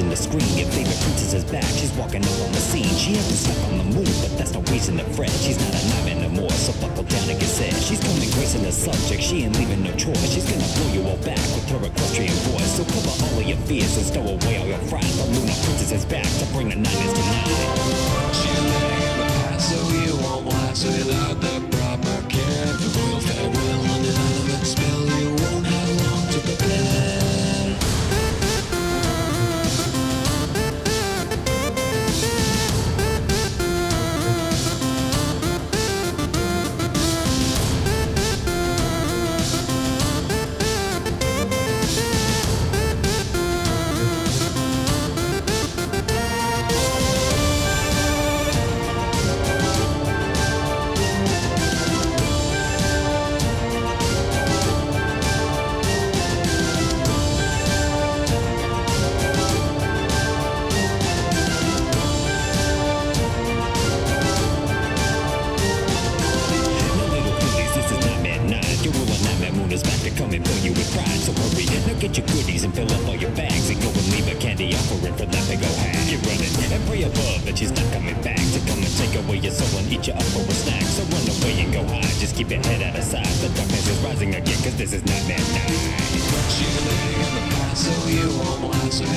reason to scream. Your favorite princess is back, she's walking up on the scene. She has been stuck on the moon, but that's no reason to fret. She's not a nightmare no more, so buckle down and get set. She's coming gracing the subject, she ain't leaving no choice. She's gonna blow you all back with her equestrian voice. So cover all of your fears and stow away all your fright. The Luna Princess is back to bring the 90s tonight. She's living in the past, so you won't last without the proper care. The royal farewell and an element spell, you won't have long to prepare. Come and fill you with pride, so hurry, now get your goodies and fill up all your bags and go and leave a candy offering for that big old hag. You're running and pray above that she's not coming back to come and take away your soul and eat you up for a snack. So run away and go hide, just keep your head out of sight. The darkness is rising again, cause this is Nightmare Night. She's living in the past, so you won't last